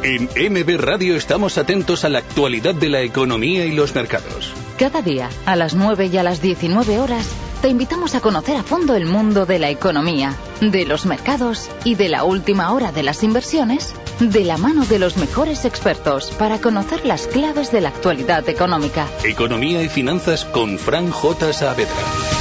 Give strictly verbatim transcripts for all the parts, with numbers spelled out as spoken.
En M B Radio estamos atentos a la actualidad de la economía y los mercados. Cada día, a las nueve y a las diecinueve horas, te invitamos a conocer a fondo el mundo de la economía, de los mercados y de la última hora de las inversiones, de la mano de los mejores expertos para conocer las claves de la actualidad económica. Economía y finanzas con Fran J. Saavedra.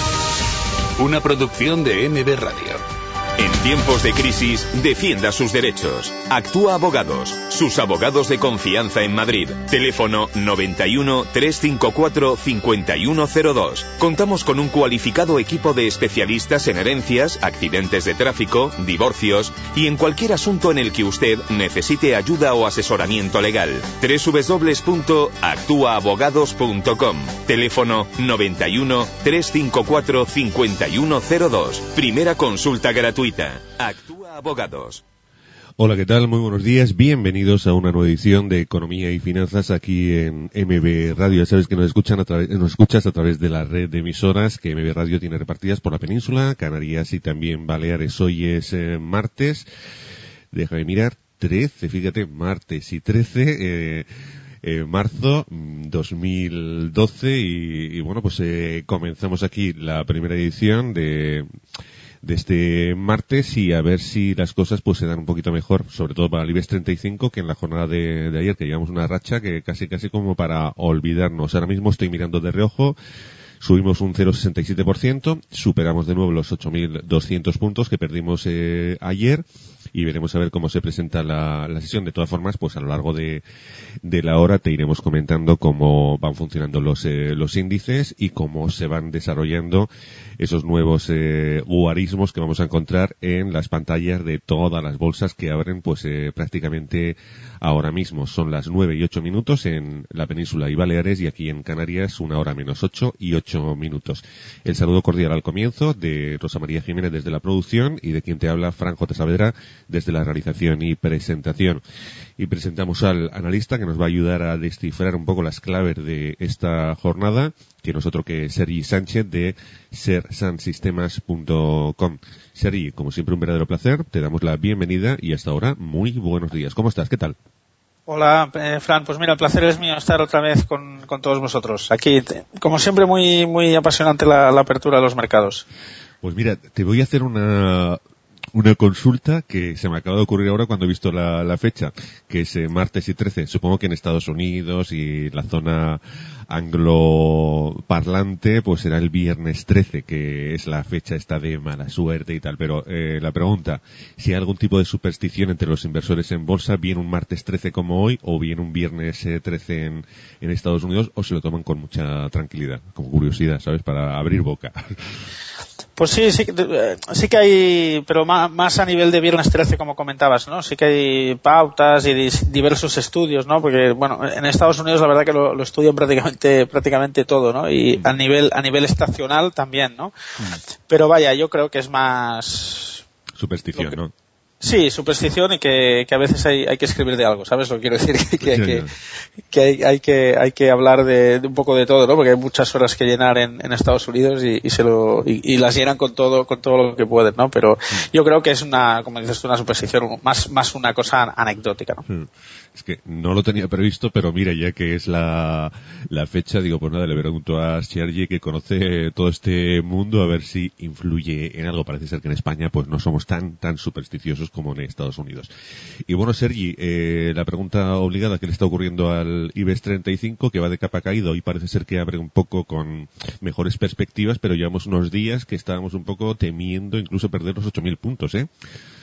Una producción de M B Radio. En tiempos de crisis, defienda sus derechos. Actúa Abogados, sus abogados de confianza en Madrid. Teléfono noventa y uno, trescientos cincuenta y cuatro, cincuenta y uno cero dos. Contamos con un cualificado equipo de especialistas en herencias, accidentes de tráfico, divorcios y en cualquier asunto en el que usted necesite ayuda o asesoramiento legal. doble u doble u doble u punto actúa abogados punto com. Teléfono noventa y uno, trescientos cincuenta y cuatro, cincuenta y uno cero dos. Primera consulta gratuita. Actúa Abogados. Hola, ¿qué tal? Muy buenos días. Bienvenidos a una nueva edición de Economía y Finanzas aquí en M B Radio. Ya sabes que nos escuchan a través, nos escuchas a través de la red de emisoras que M B Radio tiene repartidas por la península, Canarias y también Baleares. Hoy es eh, martes. Déjame mirar. trece, fíjate, martes y trece. Eh, Eh, marzo dos mil doce y, y bueno, pues eh, comenzamos aquí la primera edición de de este martes y a ver si las cosas pues se dan un poquito mejor, sobre todo para el IBEX treinta y cinco, que en la jornada de, de ayer, que llevamos una racha que casi casi como para olvidarnos. Ahora mismo estoy mirando de reojo. Subimos un cero coma sesenta y siete por ciento, superamos de nuevo los ocho mil doscientos puntos que perdimos eh, ayer y veremos a ver cómo se presenta la, la sesión. De todas formas, pues a lo largo de, de la hora te iremos comentando cómo van funcionando los, eh, los índices y cómo se van desarrollando esos nuevos eh, guarismos que vamos a encontrar en las pantallas de todas las bolsas que abren pues eh, prácticamente ahora mismo. Son las nueve y ocho minutos en la península y Baleares y aquí en Canarias una hora menos ocho y ocho minutos. El saludo cordial al comienzo de Rosa María Jiménez desde la producción y de quien te habla Fran J. Saavedra desde la realización y presentación. Y presentamos al analista que nos va a ayudar a descifrar un poco las claves de esta jornada, que no es otro que Sergi Sánchez de ser san sistemas punto com. Sergi, como siempre un verdadero placer, te damos la bienvenida y hasta ahora muy buenos días. ¿Cómo estás? ¿Qué tal? Hola, eh, Fran, pues mira, el placer es mío estar otra vez con, con todos vosotros. Aquí, te, como siempre, muy muy apasionante la, la apertura de los mercados. Pues mira, te voy a hacer una una consulta que se me acaba de ocurrir ahora cuando he visto la, la fecha, que es eh, martes y trece. Supongo que en Estados Unidos y la zona angloparlante, pues será el viernes trece, que es la fecha esta de mala suerte y tal. Pero eh, la pregunta, si hay algún tipo de superstición entre los inversores en bolsa, bien un martes trece como hoy, o bien un viernes eh, trece en, en Estados Unidos, o se lo toman con mucha tranquilidad, con curiosidad, ¿sabes? Para abrir boca. Pues sí, sí, sí que hay, pero más, más a nivel de viernes trece, como comentabas, ¿no? Sí que hay pautas y diversos estudios, ¿no? Porque, bueno, en Estados Unidos la verdad que lo, lo estudian prácticamente, prácticamente todo, ¿no? Y a nivel, a nivel estacional también, ¿no? Pero vaya, yo creo que es más superstición, que, ¿no? Sí, superstición y que, que a veces hay, hay que escribir de algo, ¿sabes lo que quiero decir? Que, que, que, que, hay, hay que hay que hablar de, de un poco de todo, ¿no? Porque hay muchas horas que llenar en, en Estados Unidos y, y se lo y, y las llenan con todo con todo lo que pueden, ¿no? Pero yo creo que es una, como dices tú, una superstición más más una cosa anecdótica, ¿no? Es que no lo tenía previsto, pero mira, ya que es la, la fecha, digo, pues nada, le pregunto a Sergi, que conoce todo este mundo, a ver si influye en algo. Parece ser que en España pues no somos tan tan supersticiosos como en Estados Unidos. Y bueno, Sergi, eh, la pregunta obligada que le está ocurriendo al IBEX treinta y cinco, que va de capa caída, hoy parece ser que abre un poco con mejores perspectivas, pero llevamos unos días que estábamos un poco temiendo incluso perder los ocho mil puntos, ¿eh?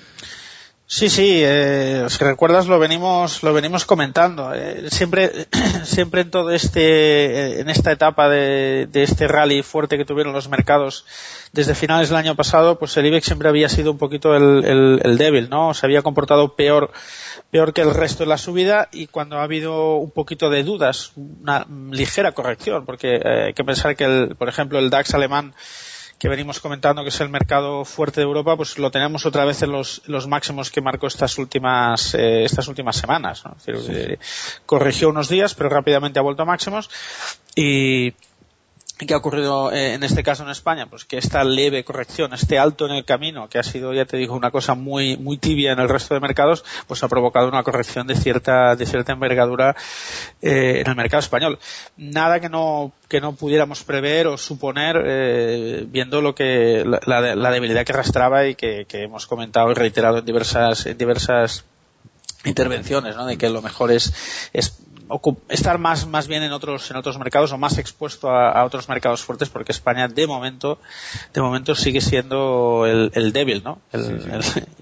Sí, sí, eh, si recuerdas lo venimos lo venimos comentando. Eh, siempre siempre en todo este en esta etapa de, de este rally fuerte que tuvieron los mercados desde finales del año pasado, pues el IBEX siempre había sido un poquito el, el, el débil, ¿no? Se había comportado peor peor que el resto de la subida y cuando ha habido un poquito de dudas, una ligera corrección, porque eh, hay que pensar que el, por ejemplo el DAX alemán, que venimos comentando que es el mercado fuerte de Europa, pues lo tenemos otra vez en los, los máximos que marcó estas últimas eh, estas últimas semanas, ¿no? Es decir, eh, corrigió unos días, pero rápidamente ha vuelto a máximos y ¿Qué ha ocurrido eh, en este caso en España? Pues que esta leve corrección, este alto en el camino, que ha sido, ya te digo, una cosa muy muy tibia en el resto de mercados, pues ha provocado una corrección de cierta de cierta envergadura eh, en el mercado español. Nada que no que no pudiéramos prever o suponer eh, viendo lo que la, la debilidad que arrastraba y que, que hemos comentado y reiterado en diversas en diversas intervenciones, ¿no? De que lo mejor es es estar más más bien en otros en otros mercados o más expuesto a, a otros mercados fuertes, porque España de momento de momento sigue siendo el, el débil, ¿no? El, sí, sí. El...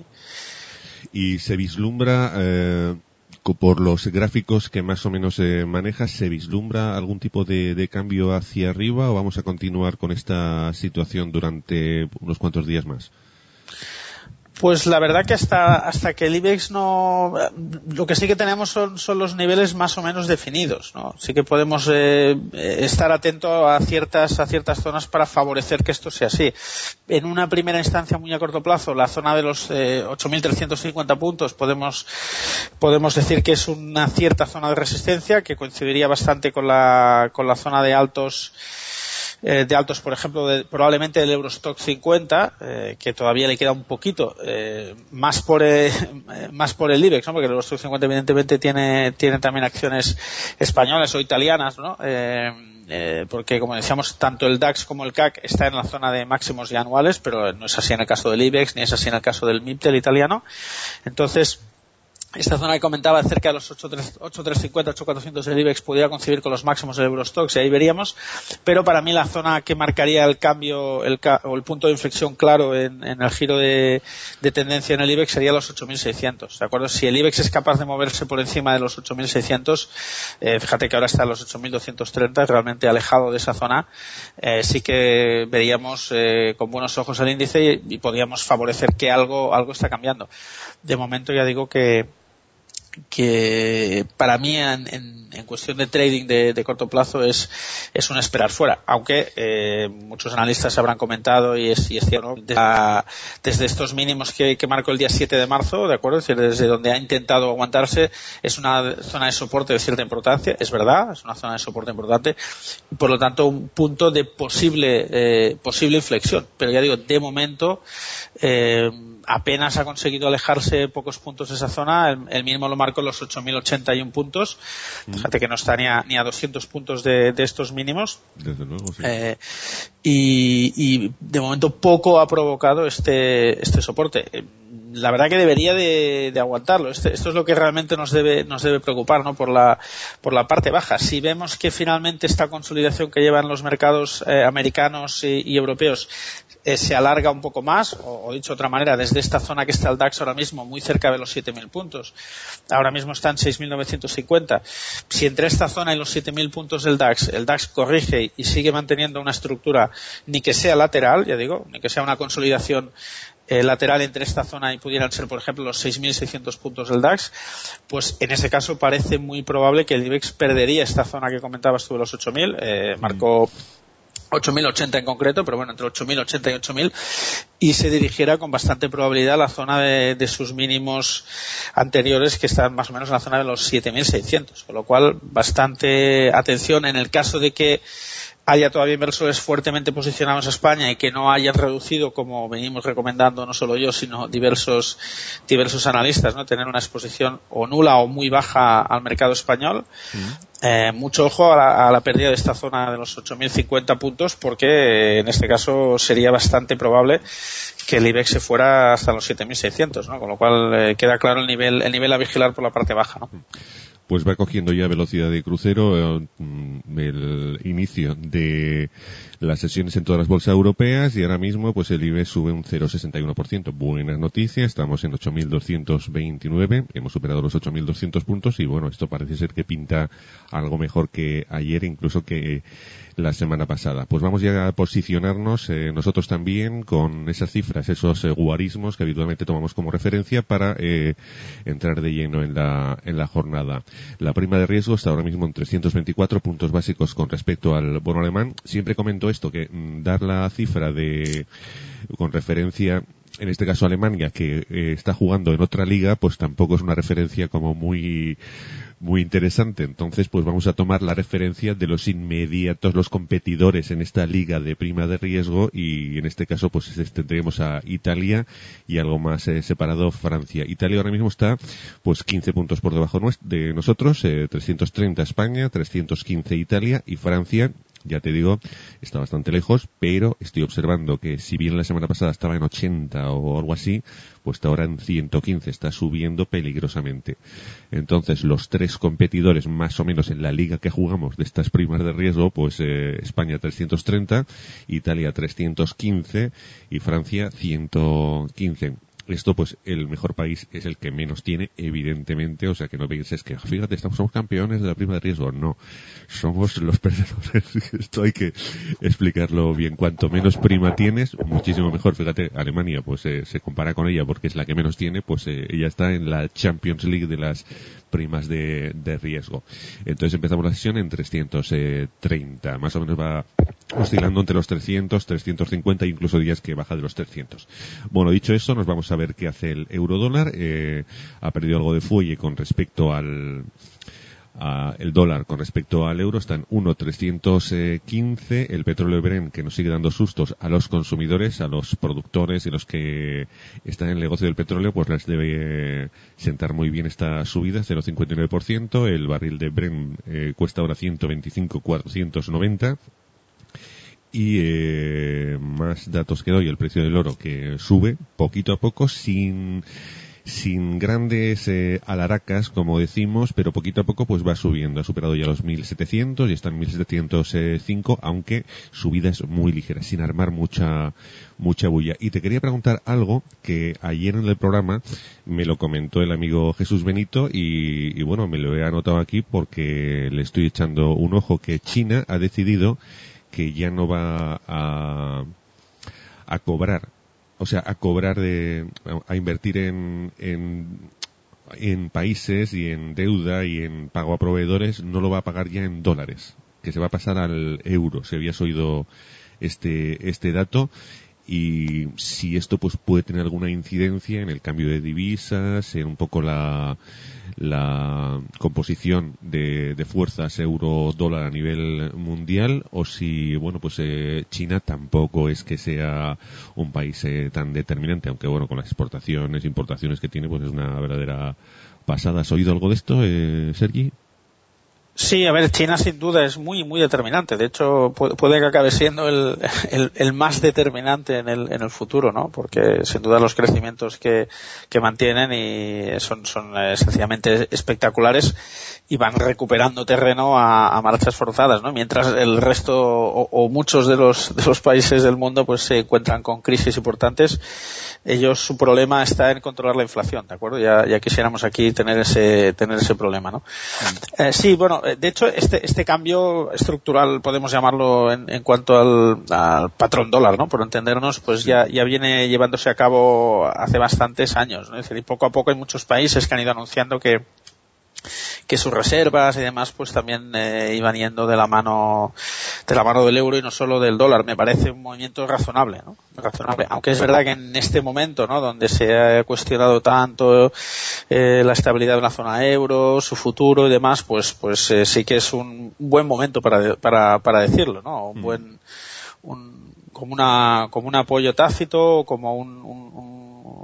Y se vislumbra eh, por los gráficos que más o menos eh, manejas, ¿se vislumbra algún tipo de, de cambio hacia arriba o vamos a continuar con esta situación durante unos cuantos días más? Pues la verdad que hasta hasta que el IBEX no, lo que sí que tenemos son son los niveles más o menos definidos, ¿no? Sí que podemos eh, estar atentos a ciertas a ciertas zonas para favorecer que esto sea así. En una primera instancia muy a corto plazo, la zona de los eh, ocho mil trescientos cincuenta puntos podemos podemos decir que es una cierta zona de resistencia que coincidiría bastante con la con la zona de altos Eh, de altos, por ejemplo, de, probablemente del Eurostock cincuenta, eh, que todavía le queda un poquito eh, más por eh, más por el IBEX, ¿no? Porque el Eurostock cincuenta evidentemente tiene tiene también acciones españolas o italianas, ¿no? Eh, eh, porque como decíamos, tanto el DAX como el C A C está en la zona de máximos ya anuales, pero no es así en el caso del IBEX ni es así en el caso del MIPTEL italiano. Entonces, esta zona que comentaba cerca de los ocho mil trescientos cincuenta, ocho mil cuatrocientos del IBEX pudiera coincidir con los máximos del Eurostoxx y ahí veríamos, pero para mí la zona que marcaría el cambio el ca- o el punto de inflexión claro en, en el giro de, de tendencia en el IBEX sería los ocho mil seiscientos, ¿de acuerdo? Si el IBEX es capaz de moverse por encima de los ocho mil seiscientos, eh, fíjate que ahora está en los ocho mil doscientos treinta, realmente alejado de esa zona, eh, sí que veríamos eh, con buenos ojos el índice y, y podríamos favorecer que algo algo está cambiando. De momento ya digo que que para mí en, en, en cuestión de trading de, de corto plazo es es un esperar fuera, aunque eh, muchos analistas habrán comentado y es, y es cierto, ¿no? desde, la, desde estos mínimos que, que marcó el día siete de marzo, de acuerdo, es decir, desde donde ha intentado aguantarse, es una zona de soporte de cierta importancia, es verdad, es una zona de soporte importante y por lo tanto un punto de posible eh, posible inflexión, pero ya digo, de momento eh, apenas ha conseguido alejarse pocos puntos de esa zona, el, el mínimo lo marcó los ocho mil ochenta y uno puntos, mm. Fíjate que no está ni a, ni a doscientos puntos de, de estos mínimos. Desde luego, sí. Eh, y, y de momento poco ha provocado este, este soporte. La verdad que debería de, de aguantarlo. Este, esto es lo que realmente nos debe nos debe preocupar, ¿no? Por la por la parte baja. Si vemos que finalmente esta consolidación que llevan los mercados eh, americanos y, y europeos eh, se alarga un poco más, o, o dicho de otra manera, desde esta zona que está el DAX ahora mismo muy cerca de los siete mil puntos, ahora mismo está en seis mil novecientos cincuenta. Si entre esta zona y los siete mil puntos del DAX, el DAX corrige y sigue manteniendo una estructura, ni que sea lateral, ya digo, ni que sea una consolidación Eh, lateral entre esta zona y pudieran ser, por ejemplo, los seis mil seiscientos puntos del DAX, pues en ese caso parece muy probable que el IBEX perdería esta zona que comentabas tú de los ocho mil, eh, marcó ocho mil ochenta en concreto, pero bueno, entre ocho mil ochenta y ocho mil, y se dirigiera con bastante probabilidad a la zona de, de sus mínimos anteriores, que están más o menos en la zona de los siete mil seiscientos, con lo cual bastante atención en el caso de que haya todavía inversores fuertemente posicionados en España y que no hayan reducido, como venimos recomendando no solo yo, sino diversos diversos analistas, ¿no? Tener una exposición o nula o muy baja al mercado español. Uh-huh. Eh, mucho ojo a la, a la pérdida de esta zona de los ocho mil cincuenta puntos, porque eh, en este caso sería bastante probable que el IBEX se fuera hasta los siete mil seiscientos, ¿no? Con lo cual eh, queda claro el nivel el nivel a vigilar por la parte baja, ¿no? Pues va cogiendo ya velocidad de crucero eh, el inicio de las sesiones en todas las bolsas europeas y ahora mismo pues el IBEX sube un cero coma sesenta y uno por ciento. Buenas noticias, estamos en ocho mil doscientos veintinueve, hemos superado los ocho mil doscientos puntos y bueno, esto parece ser que pinta algo mejor que ayer, incluso que la semana pasada. Pues vamos ya a posicionarnos eh, nosotros también con esas cifras, esos eh, guarismos que habitualmente tomamos como referencia para eh, entrar de lleno en la, en la jornada. La prima de riesgo está ahora mismo en trescientos veinticuatro puntos básicos con respecto al bono alemán. Siempre comento esto, que mm, dar la cifra de con referencia en este caso Alemania, que eh, está jugando en otra liga, pues tampoco es una referencia como muy muy interesante. Entonces, pues vamos a tomar la referencia de los inmediatos, los competidores en esta liga de prima de riesgo, y en este caso pues tendremos a Italia y algo más eh, separado Francia. Italia ahora mismo está pues quince puntos por debajo de nosotros, eh, trescientos treinta España, trescientos quince Italia, y Francia, ya te digo, está bastante lejos, pero estoy observando que si bien la semana pasada estaba en ochenta o algo así, pues está ahora en ciento quince, está subiendo peligrosamente. Entonces, los tres competidores más o menos en la liga que jugamos de estas primas de riesgo, pues eh, España trescientos treinta, Italia trescientos quince y Francia ciento quince. Esto, pues, el mejor país es el que menos tiene, evidentemente, o sea, que no pienses que, fíjate, estamos, somos campeones de la prima de riesgo. No, somos los perdedores. Esto hay que explicarlo bien. Cuanto menos prima tienes, muchísimo mejor. Fíjate, Alemania, pues, eh, se compara con ella porque es la que menos tiene, pues, eh, ella está en la Champions League de las primas de, de riesgo. Entonces empezamos la sesión en trescientos treinta, más o menos va oscilando entre los trescientos, trescientos cincuenta, incluso días que baja de los trescientos. Bueno, dicho eso, nos vamos a ver qué hace el eurodólar. Eh, ha perdido algo de fuelle con respecto al a el dólar con respecto al euro, está en uno trescientos quince. El petróleo Brent, que nos sigue dando sustos a los consumidores, a los productores y los que están en el negocio del petróleo, pues les debe sentar muy bien esta subida, cero coma cincuenta y nueve por ciento. El barril de Brent eh, cuesta ahora ciento veinticinco cuatrocientos noventa. Y eh, más datos que doy, el precio del oro, que sube poquito a poco, sin sin grandes eh, alaracas, como decimos, pero poquito a poco pues va subiendo. Ha superado ya los mil setecientos y está en mil setecientos cinco, aunque subida es muy ligera, sin armar mucha mucha bulla. Y te quería preguntar algo que ayer en el programa me lo comentó el amigo Jesús Benito y, y bueno, me lo he anotado aquí porque le estoy echando un ojo, que China ha decidido que ya no va a, a cobrar, o sea, a cobrar de, a invertir en, en, en países y en deuda y en pago a proveedores, no lo va a pagar ya en dólares, que se va a pasar al euro. Si habías oído este, este dato, y si esto pues puede tener alguna incidencia en el cambio de divisas, en un poco la, la composición de, de fuerzas euro-dólar a nivel mundial, o si, bueno, pues eh, China tampoco es que sea un país eh, tan determinante, aunque bueno, con las exportaciones, importaciones que tiene, pues es una verdadera pasada. ¿Has oído algo de esto, eh, Sergi? Sí, a ver, China sin duda es muy, muy determinante. De hecho, puede, puede que acabe siendo el, el, el más determinante en el, en el futuro, ¿no? Porque sin duda los crecimientos que, que mantienen y son, son eh, sencillamente espectaculares y van recuperando terreno a, a marchas forzadas, ¿no? Mientras el resto o, o muchos de los, de los países del mundo pues se encuentran con crisis importantes. Ellos, su problema está en controlar la inflación, ¿de acuerdo? Ya, ya quisiéramos aquí tener ese, tener ese problema, ¿no? Mm. Eh, sí, bueno, de hecho, este, este cambio estructural, podemos llamarlo en, en cuanto al, al patrón dólar, ¿no? Por entendernos, pues ya, ya viene llevándose a cabo hace bastantes años, ¿no? Es decir, y poco a poco hay muchos países que han ido anunciando que que sus reservas y demás pues también eh, iban yendo de la mano de la mano del euro y no solo del dólar. Me parece un movimiento razonable, ¿no? Razonable, aunque es verdad que en este momento, ¿no?, donde se ha cuestionado tanto eh, la estabilidad de la zona euro, su futuro y demás, pues pues eh, sí que es un buen momento para para para decirlo, ¿no? Un buen un como una como un apoyo tácito, como un, un, un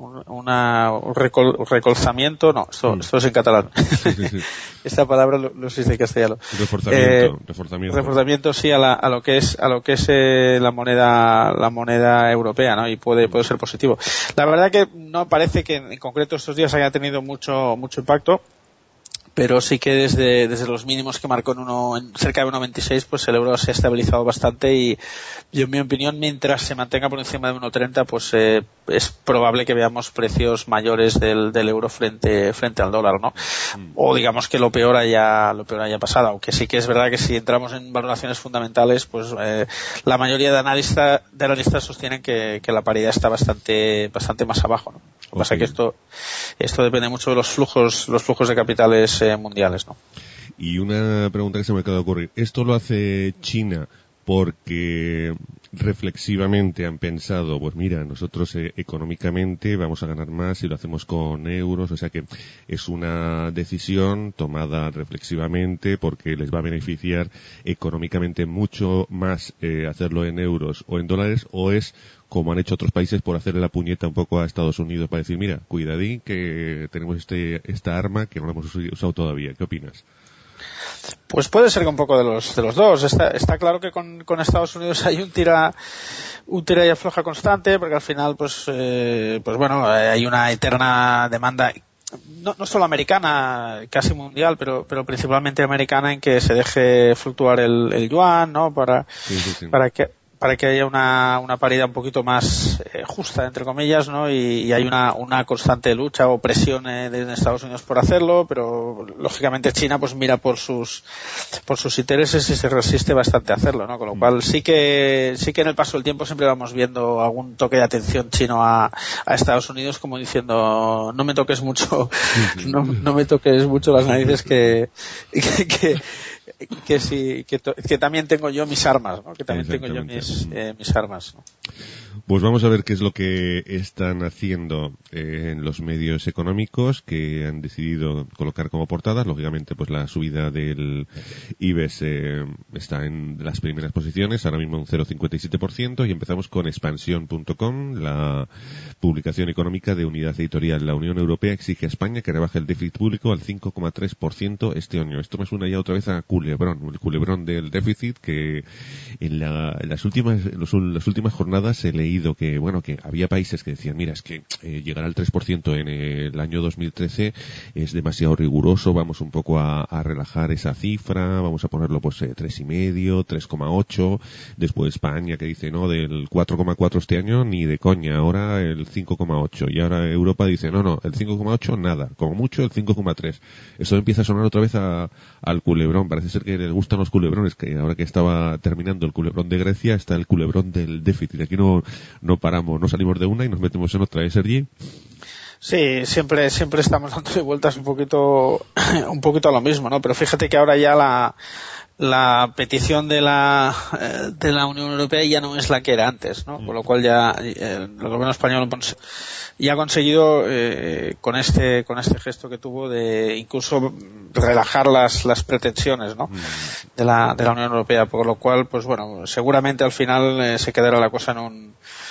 una un recol, recolzamiento, no, esto, mm. esto es en catalán. Sí, sí, sí. Esta palabra lo, lo sé en castellano. Reforzamiento, eh, reforzamiento. Reforzamiento, sí, a, la, a lo que es a lo que es eh, la moneda la moneda europea, ¿no? Y puede puede ser positivo. La verdad que no parece que en, en concreto estos días haya tenido mucho mucho impacto, pero sí que desde desde los mínimos que marcó en uno en cerca de uno veintiséis, pues el euro se ha estabilizado bastante y, y en mi opinión, mientras se mantenga por encima de uno treinta, pues eh, es probable que veamos precios mayores del, del euro frente frente al dólar, ¿no? Mm. O digamos que lo peor haya lo peor haya pasado, aunque sí que es verdad que si entramos en valoraciones fundamentales, pues eh, la mayoría de analistas de analistas sostienen que, que la paridad está bastante bastante más abajo, ¿no? Lo que pasa es que esto esto depende mucho de los flujos los flujos de capitales eh, mundiales, ¿no? Y una pregunta que se me acaba de ocurrir. ¿Esto lo hace China porque reflexivamente han pensado, pues mira, nosotros eh, económicamente vamos a ganar más si lo hacemos con euros, o sea que es una decisión tomada reflexivamente porque les va a beneficiar económicamente mucho más eh, hacerlo en euros o en dólares, o es como han hecho otros países por hacerle la puñeta un poco a Estados Unidos para decir, mira, cuidadín que tenemos este esta arma que no la hemos usado todavía. ¿Qué opinas? Pues puede ser que un poco de los de los dos. Está, está claro que con, con Estados Unidos hay un tira un tira y afloja constante, porque al final, pues, eh, pues bueno, hay una eterna demanda. No, no solo americana, casi mundial, pero pero principalmente americana, en que se deje fluctuar el, el yuan, ¿no? Para sí, sí, sí. para que para que haya una, una paridad un poquito más eh, justa, entre comillas, ¿no? Y, y hay una, una constante lucha o presión eh, de Estados Unidos por hacerlo, pero lógicamente China pues mira por sus por sus intereses y se resiste bastante a hacerlo, ¿no? Con lo cual sí que sí que en el paso del tiempo siempre vamos viendo algún toque de atención chino a, a Estados Unidos, como diciendo, no me toques mucho, no, no me toques mucho las narices que que, que que sí, que, to, que también tengo yo mis armas, ¿no? Que también tengo yo mis, eh, mis armas, ¿no? Pues vamos a ver qué es lo que están haciendo eh, en los medios económicos que han decidido colocar como portadas. Lógicamente, pues la subida del IBEX eh, está en las primeras posiciones, ahora mismo un cero coma cincuenta y siete por ciento, y empezamos con expansión punto com, la publicación económica de Unidad Editorial. La Unión Europea exige a España que rebaje el déficit público al cinco coma tres por ciento este año. Esto me suena ya otra vez a culebrón, el culebrón del déficit, que en, la, en las últimas en los, las últimas jornadas he leído que, bueno, que había países que decían, mira, es que eh, llegar al tres por ciento en el año dos mil trece es demasiado riguroso, vamos un poco a, a relajar esa cifra, vamos a ponerlo pues eh, tres y medio, tres coma ocho, después España que dice, no, del cuatro coma cuatro este año ni de coña, ahora el cinco coma ocho, y ahora Europa dice, no, no, el cinco coma ocho nada, como mucho el cinco coma tres. Eso empieza a sonar otra vez a, al culebrón, parece ser que les gustan los culebrones, que ahora que estaba terminando el culebrón de Grecia, está el culebrón del déficit. Aquí no, no paramos, no salimos de una y nos metemos en otra, ¿eh, Sergi? Sí, siempre, siempre estamos dándole vueltas un poquito, un poquito a lo mismo, ¿no? Pero fíjate que ahora ya la, la petición de la, de la Unión Europea ya no es la que era antes, ¿no? Con lo cual ya, el gobierno español ya ha conseguido, eh, con este, con este gesto que tuvo de incluso relajar las, las pretensiones, ¿no? De la, de la Unión Europea, por lo cual, pues bueno, seguramente al final eh, se quedará la cosa en un,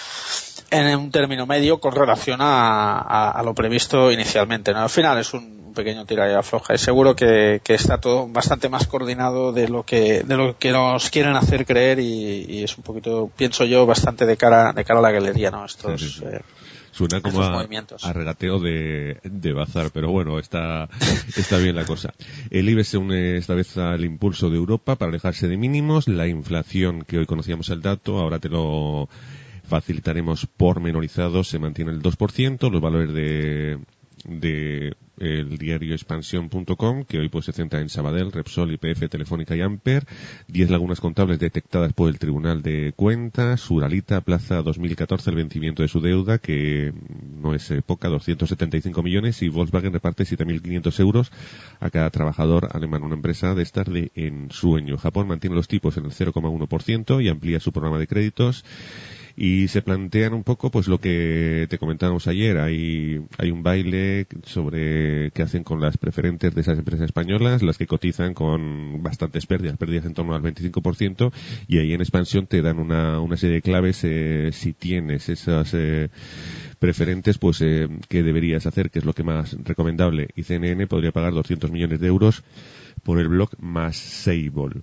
en un término medio con relación a, a, a lo previsto inicialmente, ¿no? Al final es un pequeño tira y afloja y seguro que, que está todo bastante más coordinado de lo que de lo que nos quieren hacer creer y, y es un poquito, pienso yo, bastante de cara de cara a la galería, ¿no? Estos sí, sí, sí. Eh, Suena como a, a regateo de, de bazar, pero bueno, está, está bien la cosa. El IBEX se une esta vez al impulso de Europa para alejarse de mínimos. La inflación, que hoy conocíamos el dato, ahora te lo facilitaremos pormenorizado, se mantiene el dos por ciento. Los valores de, de el diario expansión punto com, que hoy pues se centra en Sabadell, Repsol, Y P F, Telefónica y Amper. Diez lagunas contables detectadas por el Tribunal de Cuentas. Uralita aplaza dos mil catorce el vencimiento de su deuda, que no es poca, doscientos setenta y cinco millones, y Volkswagen reparte siete mil quinientos euros a cada trabajador alemán, una empresa de estas de ensueño. Japón mantiene los tipos en el cero coma uno por ciento y amplía su programa de créditos. Y se plantean un poco pues lo que te comentábamos ayer. Hay, hay un baile sobre qué hacen con las preferentes de esas empresas españolas, las que cotizan con bastantes pérdidas, pérdidas en torno al veinticinco por ciento, y ahí en expansión te dan una, una serie de claves eh, si tienes esas eh, preferentes, pues eh, qué deberías hacer, qué es lo que más recomendable. Y C N N podría pagar doscientos millones de euros por el bloque más Sable.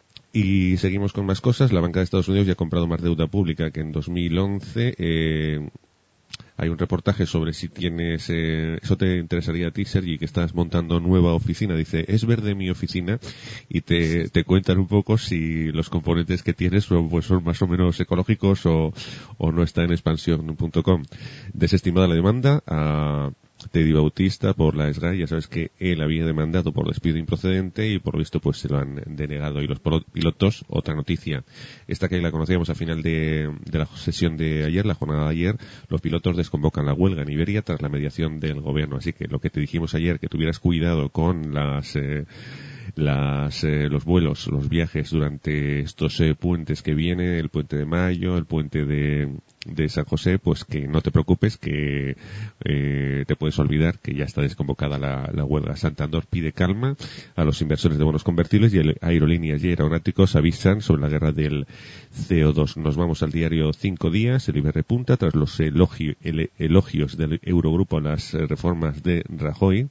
Y seguimos con más cosas. La banca de Estados Unidos ya ha comprado más deuda pública que en dos mil once. Eh, hay un reportaje sobre si tienes... Eh, eso te interesaría a ti, Sergi, que estás montando nueva oficina. Dice, es verde mi oficina. Y te, te cuentan un poco si los componentes que tienes son, pues son más o menos ecológicos o, o no está en expansión punto com. Desestimada la demanda a Teddy Bautista por la S G A I. Ya sabes que él había demandado por despido improcedente y por lo visto pues se lo han denegado. Y los pilotos, otra noticia, esta que la conocíamos a final de, de la sesión de ayer, la jornada de ayer, los pilotos desconvocan la huelga en Iberia tras la mediación del gobierno. Así que lo que te dijimos ayer, que tuvieras cuidado con las eh, las eh, los vuelos, los viajes durante estos eh, puentes que vienen, el puente de Mayo, el puente de, de San José, pues que no te preocupes, que eh, te puedes olvidar que ya está desconvocada la, la huelga. Santander pide calma a los inversores de bonos convertibles y el, aerolíneas y aeronáuticos avisan sobre la guerra del C O dos. Nos vamos al diario Cinco Días. El I B E repunta tras los elogio, el, elogios del Eurogrupo a las eh, reformas de Rajoy.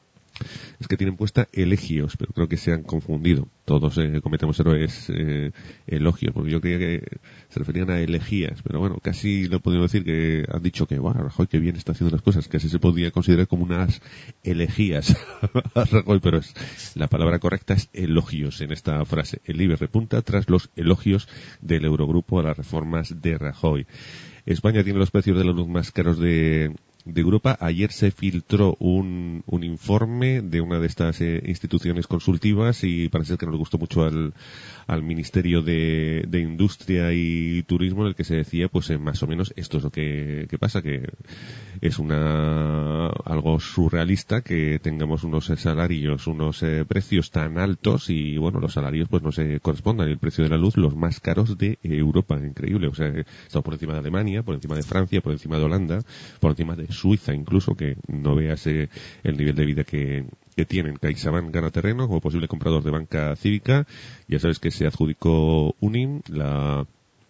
Es que tienen puesta elegios, pero creo que se han confundido. Todos eh, cometemos errores, eh, elogios, porque yo creía que se referían a elegías, pero bueno, casi lo podemos decir que han dicho que, wow, Rajoy qué bien está haciendo las cosas, casi se podría considerar como unas elegías a Rajoy, pero es, la palabra correcta es elogios en esta frase. El I B E repunta tras los elogios del Eurogrupo a las reformas de Rajoy. España tiene los precios de la luz más caros de de Europa. Ayer se filtró un, un informe de una de estas eh, instituciones consultivas y parece que no le gustó mucho al, al Ministerio de, de Industria y Turismo, en el que se decía, pues eh, más o menos esto es lo que, que pasa, que es una algo surrealista que tengamos unos salarios, unos eh, precios tan altos y bueno, los salarios pues no se correspondan. El precio de la luz, los más caros de Europa, increíble. O sea, estamos por encima de Alemania, por encima de Francia, por encima de Holanda, por encima de Suiza incluso, que no veas eh, el nivel de vida que, que tienen. CaixaBank gana terreno como posible comprador de banca cívica. Ya sabes que se adjudicó Unim, la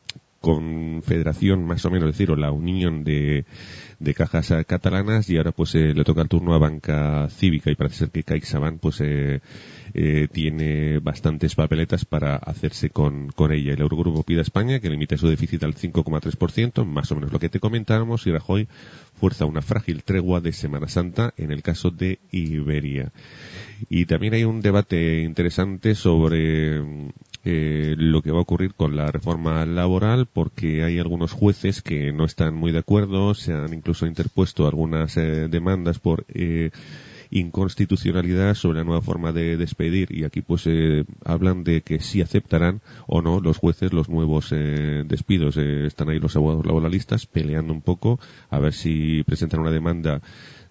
confederación más o menos, es decir, o la unión de, de cajas catalanas, y ahora pues eh, le toca el turno a banca cívica y parece ser que CaixaBank pues eh, eh, tiene bastantes papeletas para hacerse con, con ella. El Eurogrupo pide a España que limite su déficit al cinco coma tres por ciento, más o menos lo que te comentábamos, y Rajoy fuerza una frágil tregua de Semana Santa en el caso de Iberia. Y también hay un debate interesante sobre eh, lo que va a ocurrir con la reforma laboral, porque hay algunos jueces que no están muy de acuerdo, se han incluso interpuesto algunas eh, demandas por eh, inconstitucionalidad sobre la nueva forma de despedir, y aquí pues eh, hablan de que sí aceptarán o no los jueces los nuevos eh, despidos. Eh, están ahí los abogados laboralistas peleando un poco a ver si presentan una demanda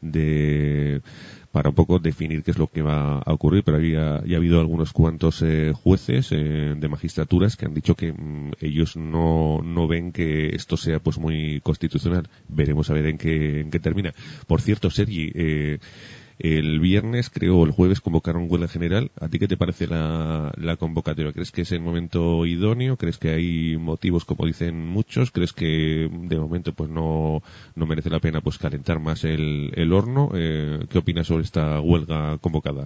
de para un poco definir qué es lo que va a ocurrir, pero había, ya ha habido algunos cuantos eh, jueces eh, de magistraturas que han dicho que mm, ellos no, no ven que esto sea pues muy constitucional. Veremos a ver en qué, en qué termina. Por cierto, Sergi, eh, el viernes, creo, o el jueves convocaron huelga general. ¿A ti qué te parece la, la convocatoria? ¿Crees que es el momento idóneo? ¿Crees que hay motivos, como dicen muchos? ¿Crees que de momento pues no, no merece la pena pues calentar más el, el horno? Eh, ¿Qué opinas sobre esta huelga convocada?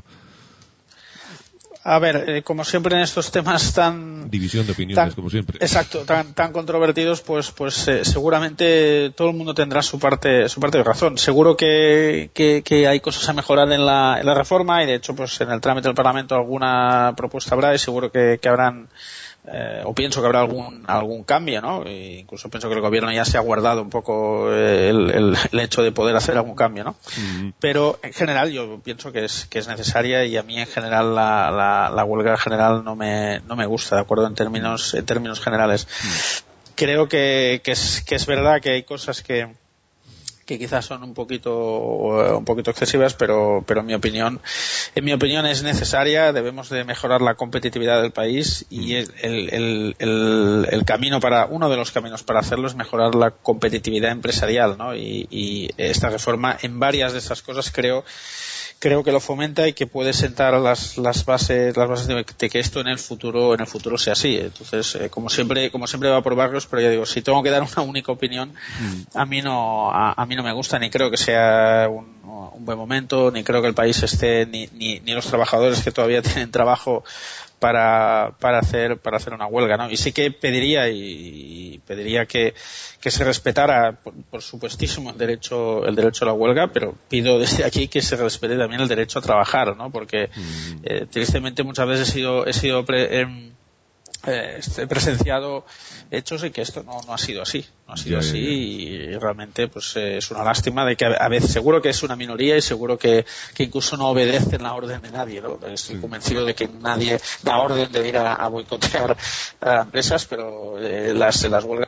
A ver, eh, como siempre en estos temas tan... División de opiniones, tan, como siempre. Exacto, tan, tan controvertidos, pues, pues eh, seguramente todo el mundo tendrá su parte, su parte de razón. Seguro que, que, que hay cosas a mejorar en la, en la reforma, y de hecho, pues en el trámite del Parlamento alguna propuesta habrá, y seguro que, que habrán, eh, o pienso que habrá algún, algún cambio, ¿no? E incluso pienso que el gobierno ya se ha guardado un poco eh, el, el, el hecho de poder hacer algún cambio, ¿no? Mm-hmm. Pero en general yo pienso que es, que es necesaria, y a mí en general la, la, la huelga general no me, no me gusta, de acuerdo, en términos, en términos generales. Mm. Creo que, que es, que es verdad que hay cosas que, que quizás son un poquito un poquito excesivas, pero pero en mi opinión en mi opinión es necesaria. Debemos de mejorar la competitividad del país, y el, el, el, el camino para uno de los caminos para hacerlo es mejorar la competitividad empresarial, ¿no? Y, y esta reforma en varias de esas cosas creo creo que lo fomenta, y que puede sentar las las bases las bases de, de que esto en el futuro en el futuro sea así. Entonces, eh, como siempre como siempre va por barrios, pero ya digo, si tengo que dar una única opinión, mm. a mí no a, a mí no me gusta, ni creo que sea un, un buen momento, ni creo que el país esté, ni, ni ni los trabajadores que todavía tienen trabajo para para hacer para hacer una huelga, ¿no? Y sí que pediría y, y pediría que que se respetara, por, por supuestísimo, el derecho el derecho a la huelga, pero pido desde aquí que se respete también el derecho a trabajar, ¿no? Porque mm. eh, tristemente muchas veces he sido he sido pre, eh, eh, he presenciado hechos en que esto no, no ha sido así, no ha sido ya, así ya, ya. Y realmente pues eh, es una lástima de que a, a veces seguro que es una minoría, y seguro que, que incluso no obedecen la orden de nadie, ¿no? Estoy sí. convencido de que nadie da orden de ir a, a boicotear a empresas, pero eh, las, las huelgas.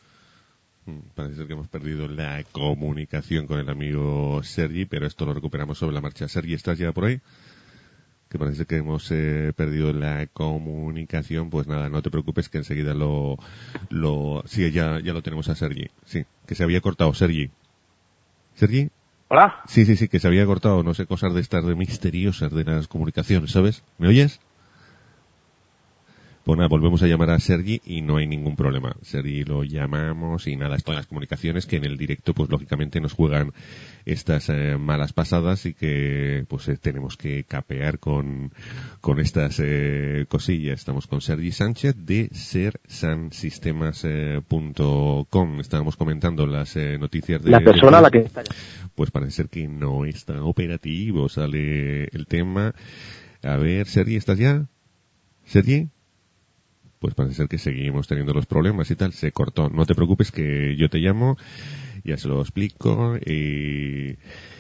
Parece ser que hemos perdido la comunicación con el amigo Sergi, pero esto lo recuperamos sobre la marcha. Sergi, ¿estás ya por ahí? que parece que hemos eh, perdido la comunicación. Pues nada, no te preocupes que enseguida lo... lo sí, ya, ya lo tenemos a Sergi. Sí, que se había cortado. Sergi. ¿Sergi? ¿Hola? Sí, sí, sí, que se había cortado. No sé, cosas de estas de misteriosas de las comunicaciones, ¿sabes? ¿Me oyes? Pues nada, volvemos a llamar a Sergi y no hay ningún problema. Sergi lo llamamos y nada, esto en las comunicaciones que en el directo pues lógicamente nos juegan estas eh, malas pasadas y que pues eh, tenemos que capear con, con estas eh, cosillas. Estamos con Sergi Sánchez de ser san sistemas punto com. Estábamos comentando las eh, noticias de... La persona a la que está ya. Pues parece ser que no está operativo, sale el tema. A ver, Sergi, ¿estás ya? ¿Sergi? Pues parece ser que seguimos teniendo los problemas y tal, se cortó. No te preocupes que yo te llamo, ya se lo explico y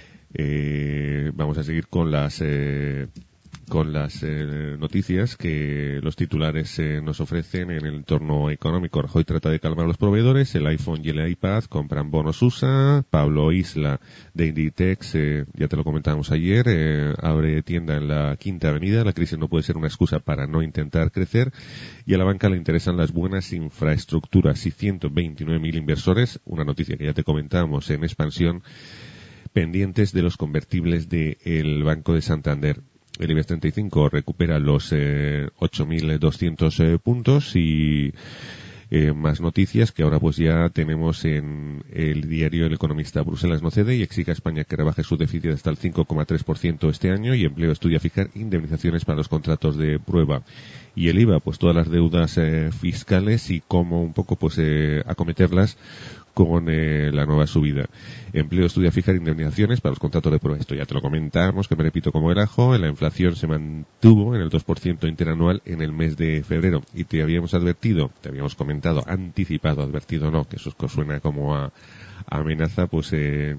eh, vamos a seguir con las eh, con las eh, noticias que los titulares eh, nos ofrecen en el entorno económico. Rajoy trata de calmar a los proveedores, el iPhone y el iPad compran bonos U S A, Pablo Isla de Inditex, eh, ya te lo comentábamos ayer, eh, abre tienda en la Quinta Avenida, la crisis no puede ser una excusa para no intentar crecer, y a la banca le interesan las buenas infraestructuras y ciento veintinueve mil inversores, una noticia que ya te comentábamos en expansión, pendientes de los convertibles del Banco de Santander. El IBEX treinta y cinco recupera los eh, ocho mil doscientos eh, puntos y eh, más noticias que ahora pues ya tenemos en el diario El Economista. Bruselas no cede y exige a España que rebaje su déficit hasta el cinco coma tres por ciento este año y Empleo estudia fijar indemnizaciones para los contratos de prueba. Y el I V A, pues todas las deudas eh, fiscales y cómo un poco pues eh, acometerlas con eh, la nueva subida. Empleo estudia fijar indemnizaciones para los contratos de prueba. Esto ya te lo comentamos, que me repito como el ajo. La inflación se mantuvo en el dos por ciento interanual en el mes de febrero. Y te habíamos advertido, te habíamos comentado, anticipado, advertido no, que eso suena como a, a amenaza, pues eh,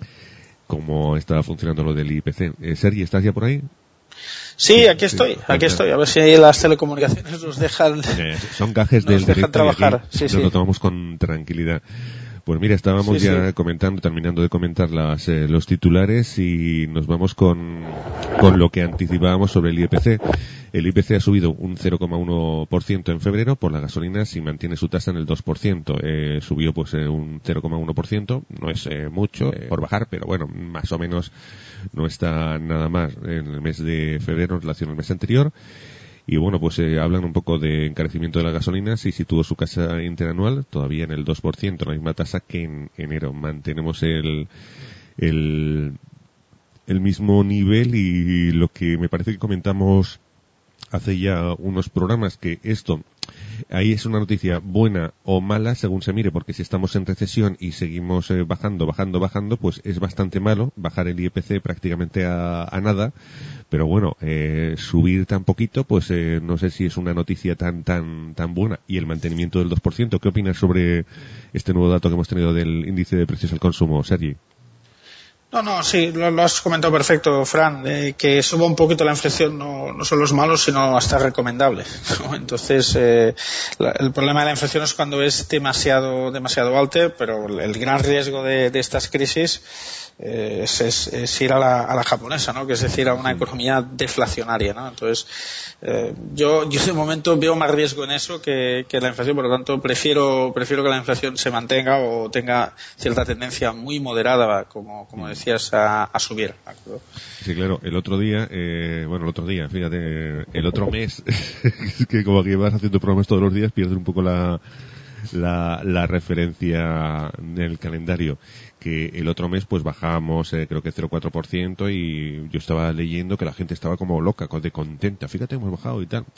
como estaba funcionando lo del I P C. Eh, Sergi, ¿estás ya por ahí? Sí, aquí estoy, aquí estoy. A ver si ahí las telecomunicaciones nos dejan, eh, son gajes del nos dejan trabajar. Aquí sí, nos sí. lo tomamos con tranquilidad. Pues mira, estábamos sí, ya sí. comentando, terminando de comentar las, eh, los titulares y nos vamos con, con lo que anticipábamos sobre el I P C. El I P C ha subido un cero coma uno por ciento en febrero por la gasolina si mantiene su tasa en el dos por ciento. Eh, subió pues eh, un cero coma uno por ciento, no es eh, mucho eh, por bajar, pero bueno, más o menos no está nada más en el mes de febrero en relación al mes anterior. Y bueno, pues eh, hablan un poco de encarecimiento de la gasolina, si situó su tasa interanual todavía en el dos por ciento, la misma tasa que en enero. Mantenemos el, el, el mismo nivel y lo que me parece que comentamos hace ya unos programas, que esto ahí es una noticia buena o mala según se mire, porque si estamos en recesión y seguimos eh, bajando, bajando, bajando, pues es bastante malo bajar el I P C prácticamente a, a nada, pero bueno, eh, subir tan poquito, pues eh, no sé si es una noticia tan, tan, tan buena. Y el mantenimiento del dos por ciento, ¿qué opinas sobre este nuevo dato que hemos tenido del índice de precios al consumo, Sergi? No, no, sí, lo, lo has comentado perfecto, Fran, eh, que suba un poquito la inflación no, no solo es malo, sino hasta recomendable, ¿no? Entonces, eh, la, el problema de la inflación es cuando es demasiado, demasiado alta, pero el gran riesgo de, de estas crisis eh, es, es, es ir a la, a la japonesa, ¿no? Que es decir, a una economía deflacionaria, ¿no? Entonces, eh, yo, yo de momento veo más riesgo en eso que, que la inflación, por lo tanto, prefiero, prefiero que la inflación se mantenga o tenga cierta tendencia muy moderada, como, como decía, A, a subir. ¿Acuerdo? Sí, claro. El otro día, eh, bueno, el otro día, fíjate, el otro mes, es que como que vas haciendo programas todos los días, pierdes un poco la, la, la referencia del calendario. Que el otro mes, pues bajamos, eh, creo que cero coma cuatro por ciento y yo estaba leyendo que la gente estaba como loca, de contenta. Fíjate, hemos bajado y tal.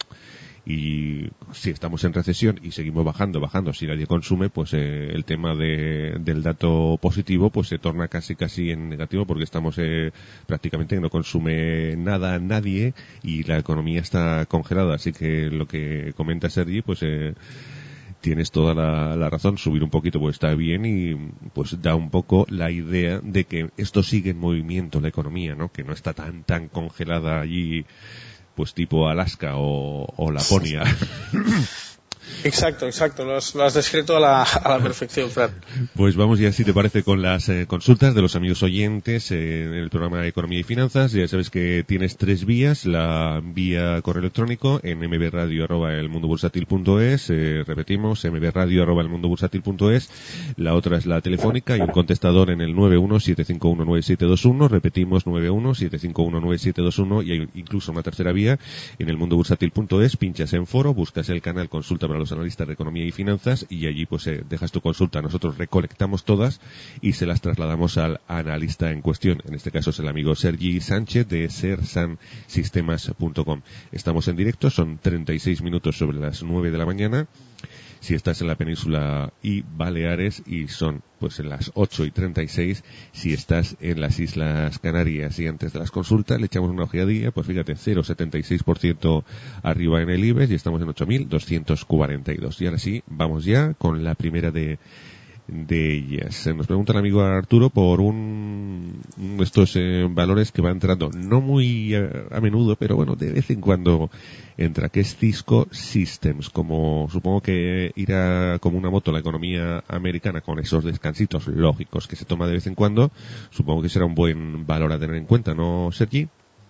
Y si estamos en recesión y seguimos bajando, bajando, si nadie consume, pues eh, el tema de, del dato positivo pues se torna casi casi en negativo, porque estamos eh, prácticamente que no consume nada nadie y la economía está congelada. Así que lo que comenta Sergi, pues eh, tienes toda la, la razón. Subir un poquito pues está bien y pues da un poco la idea de que esto sigue en movimiento la economía, ¿no? Que no está tan tan congelada allí, pues tipo Alaska o, o Laponia. Exacto, exacto, lo has, lo has descrito a la, a la perfección, Fran. Pues vamos ya, si te parece, con las eh, consultas de los amigos oyentes eh, en el programa Economía y Finanzas. Ya sabes que tienes tres vías: la vía correo electrónico en mbradio arroba elmundobursátil punto es, eh, repetimos, mbradio arroba elmundobursátil punto es. La otra es la telefónica y un contestador en el nueve uno siete cinco uno nueve siete dos uno, repetimos, nueve uno siete cinco uno nueve siete dos uno, y hay incluso una tercera vía en elmundobursátil punto es. Pinchas en foro, buscas el canal Consulta para los analistas de economía y finanzas y allí pues eh, dejas tu consulta. Nosotros recolectamos todas y se las trasladamos al analista en cuestión. En este caso es el amigo Sergi Sánchez de sersan sistemas punto com. Estamos en directo, son treinta y seis minutos sobre las nueve de la mañana. Si estás en la península y Baleares, y son pues en las ocho y treinta y seis si estás en las Islas Canarias. Y antes de las consultas le echamos una ojeadilla, pues fíjate, cero coma setenta y seis por ciento arriba en el IBEX y estamos en ocho mil doscientos cuarenta y dos. Y ahora sí, vamos ya con la primera de de ellas. Nos pregunta el amigo Arturo por un, uno de estos eh, valores que va entrando no muy a, a menudo, pero bueno, de vez en cuando entra, que es Cisco Systems. Como supongo que irá como una moto la economía americana, con esos descansitos lógicos que se toma de vez en cuando, supongo que será un buen valor a tener en cuenta, ¿no, Sergi?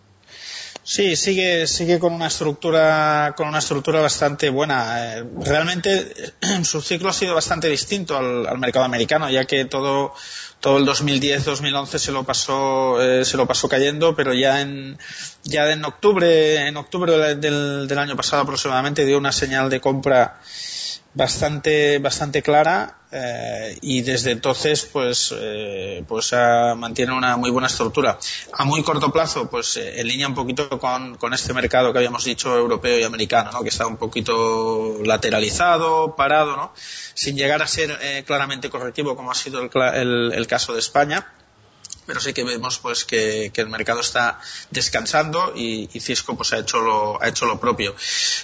Sí, sigue, sigue con una estructura, con una estructura bastante buena. Eh, realmente su ciclo ha sido bastante distinto al, al mercado americano, ya que todo, todo el dos mil diez dos mil once se lo pasó, eh, se lo pasó cayendo, pero ya en, ya en octubre, en octubre del, del año pasado aproximadamente dio una señal de compra bastante bastante clara, eh, y desde entonces pues eh, pues uh, mantiene una muy buena estructura. A muy corto plazo pues eh, en línea un poquito con, con este mercado que habíamos dicho europeo y americano, ¿no? Que está un poquito lateralizado, parado, ¿no? Sin llegar a ser eh, claramente correctivo como ha sido el, el, el caso de España. Pero sí que vemos pues que, que el mercado está descansando y, y Cisco pues ha hecho lo ha hecho lo propio.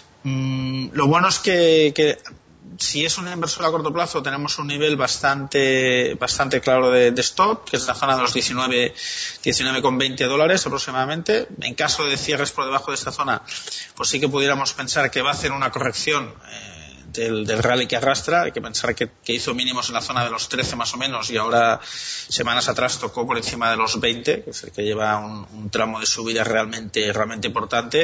Mm, lo bueno es que, que si es un inversor a corto plazo, tenemos un nivel bastante bastante claro de, de stop, que es la zona de los diecinueve con veinte dólares aproximadamente. En caso de cierres por debajo de esta zona, pues sí que pudiéramos pensar que va a hacer una corrección eh, del, del rally que arrastra. Hay que pensar que, que hizo mínimos en la zona de los trece más o menos, y ahora semanas atrás tocó por encima de los veinte, que es el que lleva un, un tramo de subida realmente realmente importante.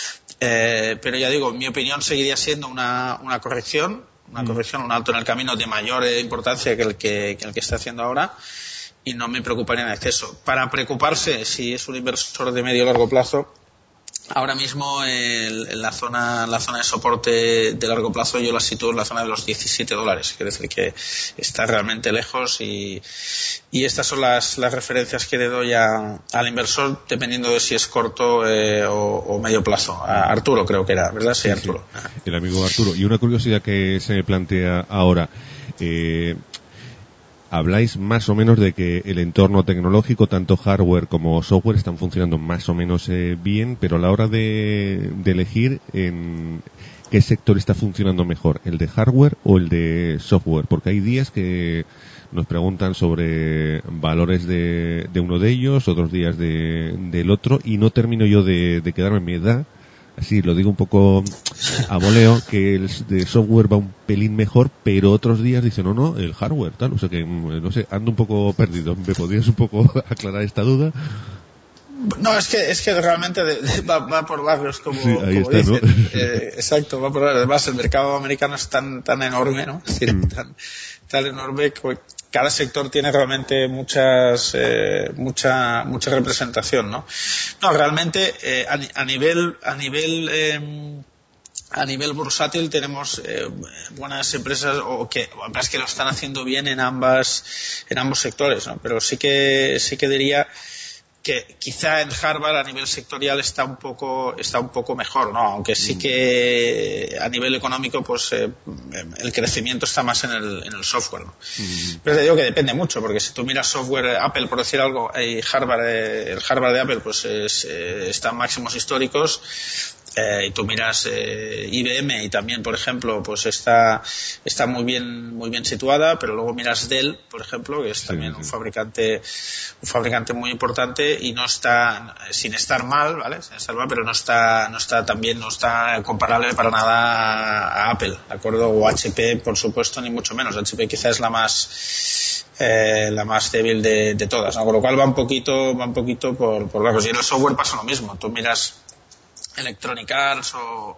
Eh, pero ya digo, en mi opinión seguiría siendo una, una corrección, una corrección, un alto en el camino de mayor importancia que el que, que el que está haciendo ahora, y no me preocuparía en exceso. Para preocuparse, si es un inversor de medio o largo plazo, ahora mismo el, en la zona la zona de soporte de largo plazo yo la sitúo en la zona de los diecisiete dólares, quiere decir que está realmente lejos, y, y estas son las, las referencias que le doy a, al inversor, dependiendo de si es corto eh, o, o medio plazo. A Arturo creo que era, ¿verdad? Sí, sí, Arturo. Sí. El amigo Arturo. Y una curiosidad que se me plantea ahora, eh, habláis más o menos de que el entorno tecnológico, tanto hardware como software, están funcionando más o menos eh, bien, pero a la hora de, de elegir en qué sector está funcionando mejor, el de hardware o el de software, porque hay días que nos preguntan sobre valores de, de uno de ellos, otros días de, del otro, y no termino yo de, de quedarme en mi edad. Así lo digo un poco a voleo, que el de software va un pelín mejor, pero otros días dicen, no, no, el hardware, tal. O sea que, no sé, ando un poco perdido. ¿Me podrías un poco aclarar esta duda? No, es que es que realmente de, de, va, va por barrios, como, sí, ahí como está, dicen. ¿no? Eh, exacto, va por barrios. Además, el mercado americano es tan tan enorme, ¿no? Es decir, mm. tan, tan enorme que cada sector tiene realmente muchas eh, mucha mucha representación, ¿no? No, realmente eh, a, a nivel a nivel eh, a nivel bursátil tenemos eh, buenas empresas, o que empresas que lo están haciendo bien en ambas en ambos sectores, ¿no? Pero sí que sí que diría que quizá en Harvard a nivel sectorial está un poco está un poco mejor, ¿no? Aunque sí que a nivel económico pues eh, el crecimiento está más en el en el software, ¿no? Mm. Pero te digo que depende mucho, porque si tú miras software Apple, por decir algo, y Harvard, eh, el Harvard de Apple pues es, eh, está en máximos históricos, Eh, y tú miras eh, I B M y también, por ejemplo, pues está está muy bien muy bien situada, pero luego miras Dell, por ejemplo, que es también sí, sí. un fabricante un fabricante muy importante y no está sin estar mal, ¿vale? Sin estar mal, pero no está no está también no está comparable para nada a, a Apple, ¿de acuerdo? O H P, por supuesto, ni mucho menos. H P quizás es la más eh, la más débil de, de todas, ¿no? Con lo cual va un poquito va un poquito por por lejos. Y en el software pasa lo mismo. Tú miras Electronic Arts o,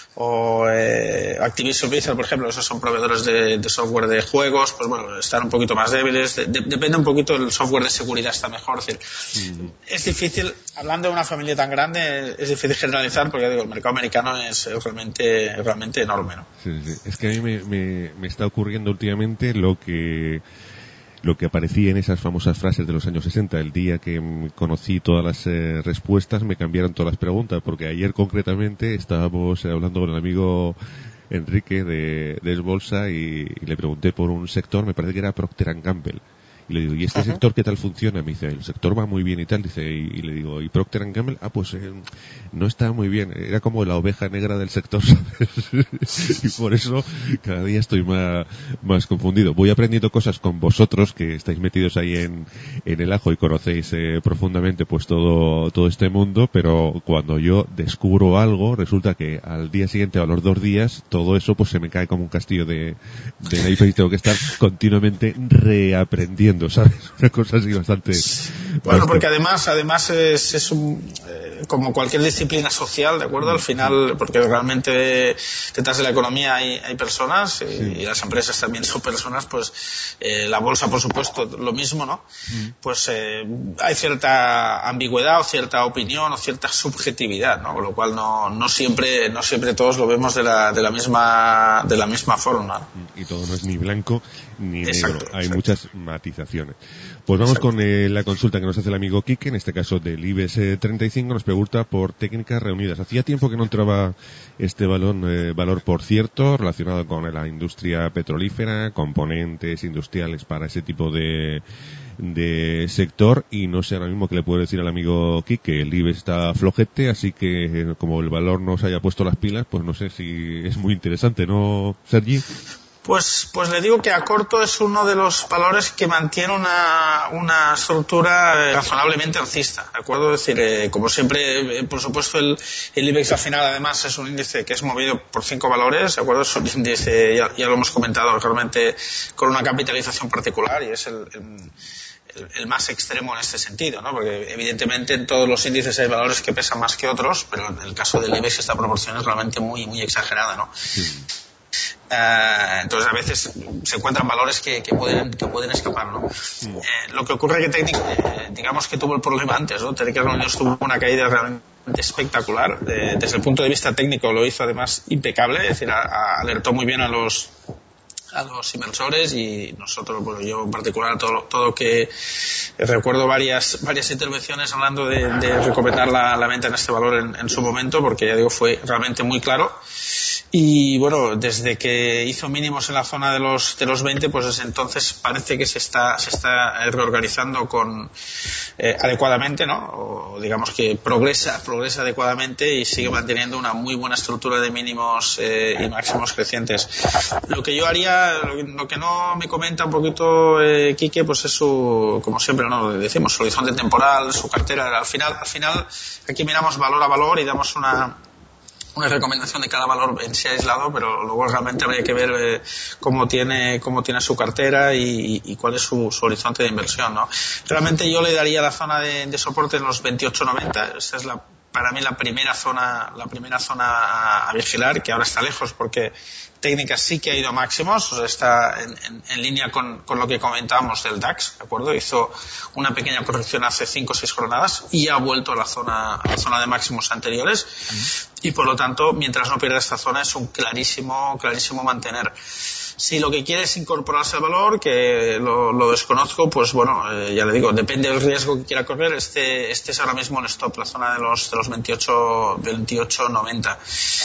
o eh, Activision Blizzard, por ejemplo, esos son proveedores de, de software de juegos, pues bueno, están un poquito más débiles, de, de, depende un poquito, el software de seguridad está mejor, es decir, mm. es difícil, hablando de una familia tan grande, es difícil generalizar, porque ya digo, el mercado americano es realmente, realmente enorme, ¿no? Sí, sí. Es que a mí me, me, me está ocurriendo últimamente lo que lo que aparecía en esas famosas frases de los años sesenta. El día que conocí todas las eh, respuestas me cambiaron todas las preguntas, porque ayer concretamente estábamos hablando con el amigo Enrique de, de Esbolsa y, y le pregunté por un sector, me parece que era Procter and Gamble. Y le digo, ¿y este uh-huh. sector qué tal funciona? Me dice, el sector va muy bien y tal. Dice, y, y le digo, ¿y Procter and Gamble? Ah, pues eh, no está muy bien. Era como la oveja negra del sector, ¿sabes? Y por eso cada día estoy más, más confundido. Voy aprendiendo cosas con vosotros, que estáis metidos ahí en, en el ajo y conocéis eh, profundamente pues todo, todo este mundo, pero cuando yo descubro algo, resulta que al día siguiente o a los dos días, todo eso pues se me cae como un castillo de, de naipes y tengo que estar continuamente reaprendiendo, ¿sabes? Una cosa así bastante... Bueno, bastante. Porque además además es, es un, eh, como cualquier disciplina social, ¿de acuerdo? Al final, porque realmente detrás de la economía hay, hay personas y, sí. y las empresas también son personas, pues eh, la bolsa, por supuesto, lo mismo, ¿no? Mm. Pues eh, hay cierta ambigüedad o cierta opinión o cierta subjetividad, ¿no? Con lo cual no, no siempre no siempre todos lo vemos de la, de la misma de la misma forma. Y todo no es ni blanco ni exacto, negro. Hay exacto. muchas matizaciones. Pues vamos Exacto. con eh, la consulta que nos hace el amigo Quique, en este caso del I B E S treinta y cinco, nos pregunta por técnicas reunidas. Hacía tiempo que no entraba este valor, eh, valor por cierto, relacionado con la industria petrolífera, componentes industriales para ese tipo de, de sector, y no sé ahora mismo qué le puedo decir al amigo Quique. El I B E S está flojete, así que eh, como el valor no se haya puesto las pilas, pues no sé si es muy interesante, ¿no, Sergi? Pues, pues le digo que a corto es uno de los valores que mantiene una, una estructura razonablemente alcista, ¿de acuerdo? Es decir, eh, como siempre, eh, por supuesto, el, el IBEX al final además es un índice que es movido por cinco valores, ¿de acuerdo? Es un índice, ya, ya lo hemos comentado, realmente con una capitalización particular y es el, el el más extremo en este sentido, ¿no? Porque evidentemente en todos los índices hay valores que pesan más que otros, pero en el caso del IBEX esta proporción es realmente muy, muy exagerada, ¿no? Sí. Uh, entonces a veces se encuentran valores que, que pueden que pueden escapar, ¿no? Sí. Eh, lo que ocurre es que técnico, eh, digamos que tuvo el problema antes, ¿no? Técnicas Reunidos tuvo una caída realmente espectacular, eh, desde el punto de vista técnico lo hizo además impecable, es decir, a, a, alertó muy bien a los a los inversores y nosotros, bueno, yo en particular todo todo que recuerdo varias varias intervenciones hablando de, de recomendar la, la venta en este valor en, en su momento, porque ya digo fue realmente muy claro. Y bueno, desde que hizo mínimos en la zona de los de los veinte, pues desde entonces parece que se está se está reorganizando con eh, adecuadamente, ¿no? O digamos que progresa progresa adecuadamente y sigue manteniendo una muy buena estructura de mínimos eh, y máximos crecientes. Lo que yo haría, lo que no me comenta un poquito eh, Quique, pues es su, como siempre, ¿no? Decimos su horizonte temporal, su cartera. Al final, al final aquí miramos valor a valor y damos una una recomendación de cada valor en sí aislado, pero luego realmente habría que ver eh, cómo tiene cómo tiene su cartera y, y cuál es su, su horizonte de inversión, ¿no? Realmente yo le daría la zona de, de soporte en los veintiocho noventa. Esta es la para mí la primera zona la primera zona a, a vigilar, que ahora está lejos porque técnica sí que ha ido a máximos, o sea, está en, en, en línea con, con lo que comentábamos del DAX, ¿de acuerdo? Hizo una pequeña corrección hace cinco o seis jornadas y ha vuelto a la zona a la zona de máximos anteriores. Uh-huh. Y por lo tanto, mientras no pierda esta zona, es un clarísimo clarísimo mantener. Si lo que quiere es incorporarse al valor, que lo, lo desconozco, pues bueno, eh, ya le digo, depende del riesgo que quiera correr. Este, este es ahora mismo el stop, la zona de los, de los veintiocho, veintiocho noventa.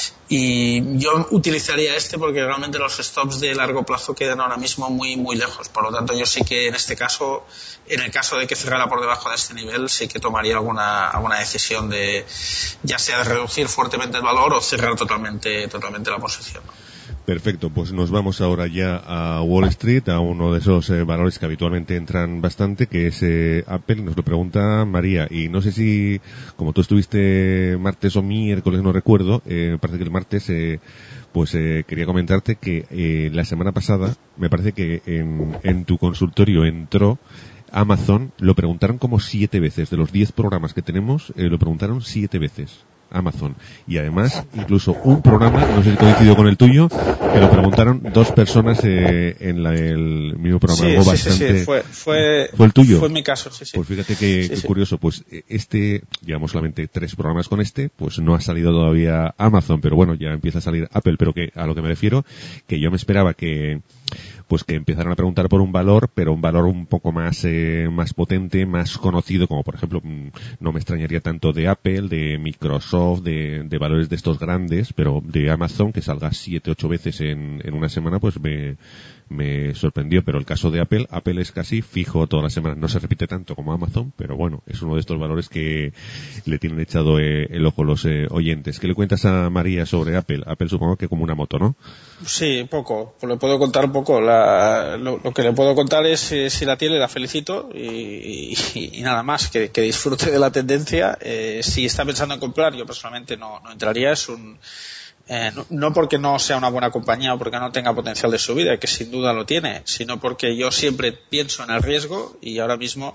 Y yo utilizaría este porque realmente los stops de largo plazo quedan ahora mismo muy muy lejos. Por lo tanto, yo sí que en este caso, en el caso de que cerrara por debajo de este nivel, sí que tomaría alguna alguna decisión de, ya sea de reducir fuertemente el valor o cerrar totalmente totalmente la posición. Perfecto, pues nos vamos ahora ya a Wall Street, a uno de esos eh, valores que habitualmente entran bastante, que es eh, Apple. Nos lo pregunta María, y no sé si, como tú estuviste martes o miércoles, no recuerdo, eh, me parece que el martes, eh, pues eh, quería comentarte que eh, la semana pasada, me parece que en, en tu consultorio entró Amazon, lo preguntaron como siete veces, de los diez programas que tenemos, eh, lo preguntaron siete veces. Amazon. Y además, incluso un programa, no sé si coincidió con el tuyo, que lo preguntaron dos personas eh, en la, el mismo programa. Sí, Algo sí, bastante... sí, sí, fue, fue, ¿Fue el tuyo? Fue mi caso, sí, sí. Pues fíjate que, sí, que sí. curioso, pues este, llevamos solamente tres programas con este, pues no ha salido todavía Amazon, pero bueno, ya empieza a salir Apple, pero que a lo que me refiero, que yo me esperaba que pues que empezaran a preguntar por un valor, pero un valor un poco más eh, más potente, más conocido, como por ejemplo, no me extrañaría tanto de Apple, de Microsoft, de, de valores de estos grandes, pero de Amazon, que salga siete, ocho veces en, en una semana, pues me, me sorprendió. Pero el caso de Apple, Apple es casi fijo toda la semana. No se repite tanto como Amazon, pero bueno, es uno de estos valores que le tienen echado eh, el ojo los eh, oyentes. ¿Qué le cuentas a María sobre Apple? Apple supongo que como una moto, ¿no? Sí, poco. Pues le puedo contar un poco. La, lo, lo que le puedo contar es eh, si la tiene, la felicito y, y, y nada más. Que, que disfrute de la tendencia. Eh, si está pensando en comprar, yo personalmente no, no entraría. Es un eh, no, no porque no sea una buena compañía o porque no tenga potencial de subida, que sin duda lo tiene, sino porque yo siempre pienso en el riesgo y ahora mismo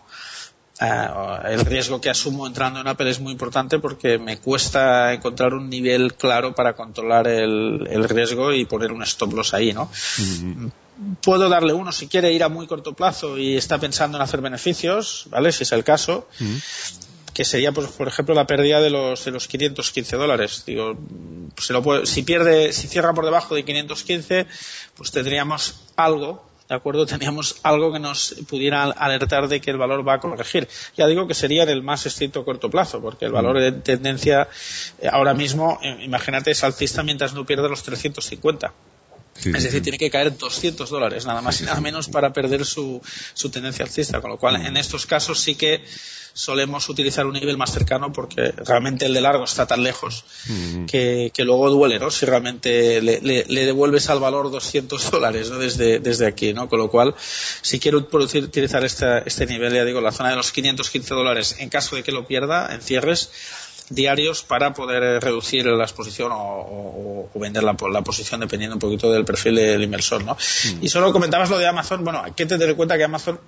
Uh, el riesgo que asumo entrando en Apple es muy importante porque me cuesta encontrar un nivel claro para controlar el, el riesgo y poner un stop loss ahí, ¿no? Mm-hmm. Puedo darle uno si quiere ir a muy corto plazo y está pensando en hacer beneficios, ¿vale? Si es el caso. Mm-hmm. Que sería, pues, por ejemplo, la pérdida de los de los quinientos quince dólares. Digo, se lo puede, si pierde, si cierra por debajo de quinientos quince, pues tendríamos algo. ¿De acuerdo? Teníamos algo que nos pudiera alertar de que el valor va a corregir. Ya digo que sería en el más estricto corto plazo, porque el valor de tendencia eh, ahora mismo, eh, imagínate, es alcista mientras no pierde los trescientos cincuenta. Sí, es decir, sí. Tiene que caer doscientos dólares, nada más y nada menos, para perder su, su tendencia alcista. Con lo cual, en estos casos sí que solemos utilizar un nivel más cercano porque realmente el de largo está tan lejos uh-huh. que, que luego duele, ¿no? Si realmente le, le, le devuelves al valor doscientos dólares, ¿no? Desde, desde aquí, ¿no? Con lo cual, si quiero utilizar este, este nivel, ya digo, la zona de los quinientos quince dólares, en caso de que lo pierda, en cierres diarios para poder reducir la exposición o, o, o vender la, la posición dependiendo un poquito del perfil del inversor, ¿no? Uh-huh. Y solo comentabas lo de Amazon. Bueno, hay que tener en cuenta que Amazon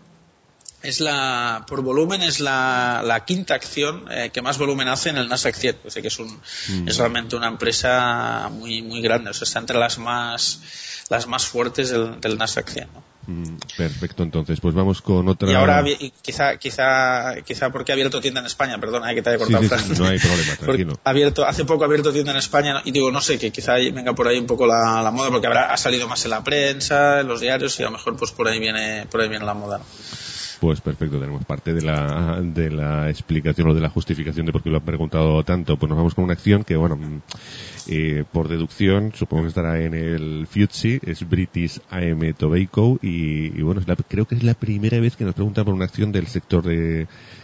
es la, por volumen, es la, la quinta acción eh, que más volumen hace en el Nasdaq cien. O sea que es un, mm. es realmente una empresa muy, muy grande. O sea, está entre las más, las más fuertes del, del Nasdaq cien, ¿no? Mm, perfecto, entonces, pues vamos con otra. Y ahora, y quizá, quizá, quizá porque ha abierto tienda en España, perdona, hay que te haya cortado, sí, sí, sí, no hay problema, tranquilo. Abierto, hace poco ha abierto tienda en España, ¿no? Y digo, no sé, que quizá venga por ahí un poco la, la moda, porque habrá, ha salido más en la prensa, en los diarios, y a lo mejor pues por ahí viene, por ahí viene la moda, ¿no? Pues perfecto, tenemos parte de la, de la explicación o de la justificación de por qué lo han preguntado tanto. Pues nos vamos con una acción que, bueno, eh, por deducción, supongo que estará en el F T S E, es British A M Tobacco, y, y bueno, es la, creo que es la primera vez que nos preguntan por una acción del sector de,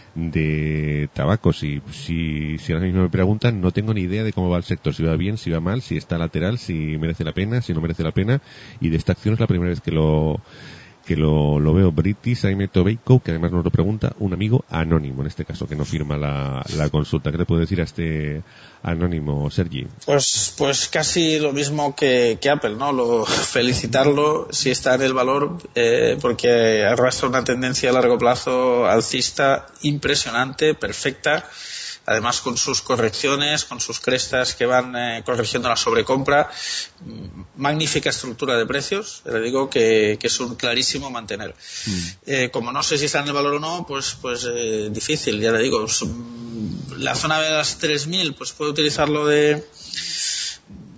de tabaco. Si, si, si ahora mismo me preguntan, no tengo ni idea de cómo va el sector, si va bien, si va mal, si está lateral, si merece la pena, si no merece la pena, y de esta acción es la primera vez que lo que lo, lo veo. British A M Tobacco, que además nos lo pregunta un amigo anónimo, en este caso, que no firma la, la consulta. ¿Qué le puede decir a este anónimo, Sergi? Pues, pues casi lo mismo que, que Apple, ¿no? Lo, felicitarlo si está en el valor, eh, porque arrastra una tendencia a largo plazo alcista impresionante, perfecta. Además, con sus correcciones, con sus crestas que van eh, corrigiendo la sobrecompra, magnífica estructura de precios. Le digo que, que es un clarísimo mantener. Mm. Eh, como no sé si está en el valor o no, pues pues eh, difícil, ya le digo. La zona de las tres mil, pues puedo utilizarlo de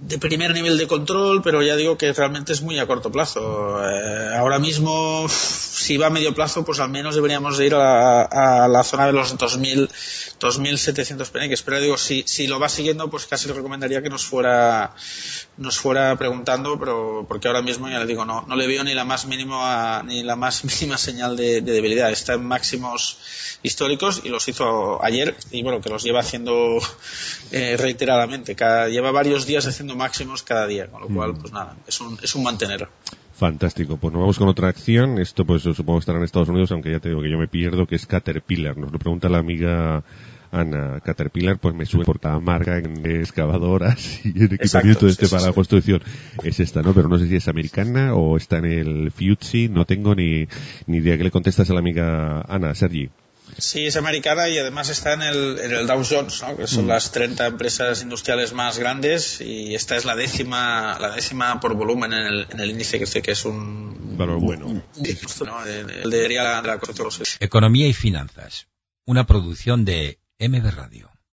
de primer nivel de control, pero ya digo que realmente es muy a corto plazo. Eh, ahora mismo, si va a medio plazo, pues al menos deberíamos de ir a, a la zona de los dos mil, dos mil setecientos peniques. Pero digo, si, si lo va siguiendo, pues casi le recomendaría que nos fuera, nos fuera preguntando, pero porque ahora mismo ya le digo, no, no le veo ni la más mínima, ni la más mínima señal de, de debilidad. Está en máximos históricos y los hizo ayer, y bueno, que los lleva haciendo eh, reiteradamente. Cada, lleva varios días haciendo máximos cada día, con lo cual, pues nada, es un, es un mantener. Fantástico. Pues nos vamos con otra acción. Esto pues supongo estará en Estados Unidos, aunque ya te digo que yo me pierdo, que es Caterpillar. Nos lo pregunta la amiga Ana. Caterpillar pues me sube por cada marca en excavadoras y en equipamiento de este sí, para sí, la construcción. Es esta, ¿no? Pero no sé si es americana o está en el Futsi. No tengo ni, ni idea. ¿Qué le contestas a la amiga Ana, Sergi? Sí, es americana y además está en el, en el Dow Jones, ¿no? Que son mm. las treinta empresas industriales más grandes, y esta es la décima, la décima por volumen en el, en el índice, que, que es un valor bueno. ¿no? El de la, la, la, Economía y finanzas, una producción de M B Radio.